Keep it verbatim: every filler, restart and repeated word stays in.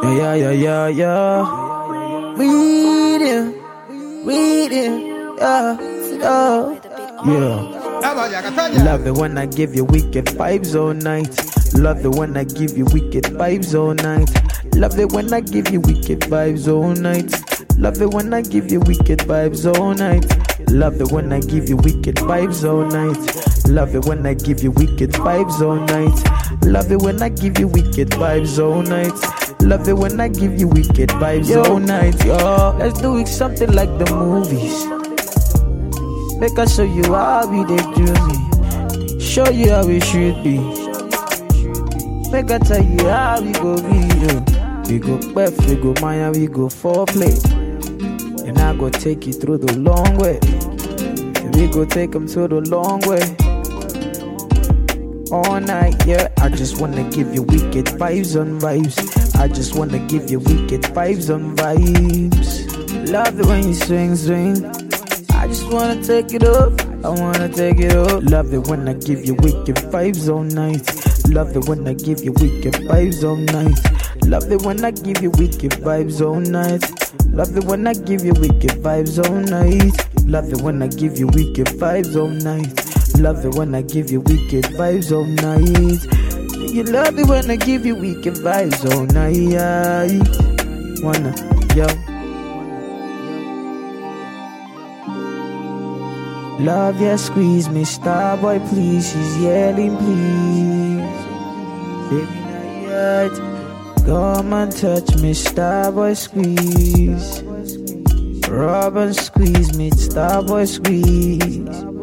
Oh yeah, yeah, yeah, yeah. Reading, reading, yeah, yeah, yeah. Love it when I give you wicked vibes all night. Love it when I give you wicked vibes all night. Love it when I give you wicked vibes all night. Love it when I give you wicked vibes all night. Love it when I give you wicked vibes all night. Love it when I give you wicked vibes all night. Love it when I give you wicked vibes all night. Love it when I give you wicked vibes yo. all night. Yo, let's do it something like the movies. Make I show you how we they do me. Show you how it should be. Make I tell you how we go be. Yo. We go Beth, we go Maya, we go foreplay. And I go take you through the long way. And we go take them to the long way. All night, yeah. I just wanna give you wicked vibes on vibes. I just wanna give you wicked vibes on vibes. Love it when you swing, swing. I just wanna take it up. I wanna take it up. Love it when I give you wicked vibes all night. Love it when I give you wicked vibes all night. Love it when I give you wicked vibes all night. Love it when I give you wicked vibes all night. Love it when I give you wicked vibes all night. Love it when I give you wicked vibes all night. You love it when I give you wicked vibes all night. Wanna, yo. Love, yeah, squeeze me, Starboy, please. She's yelling, please. Baby, not yet. Come and touch me, Starboy, squeeze. Rub and squeeze me, Starboy, squeeze.